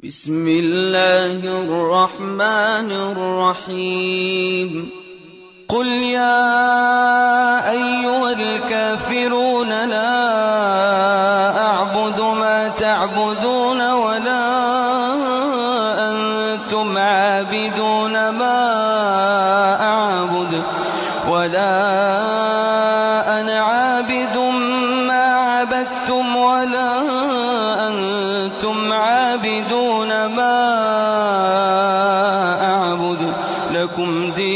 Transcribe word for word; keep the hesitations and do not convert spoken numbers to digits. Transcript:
بسم الله الرحمن الرحيم قل يا أيها الكافرون لا أعبد ما تعبدون ولا أنتم عابدون ما أعبد ولا أنا عابد ما عبدتم ولا أنتم عابدون ما أعبد لكم دين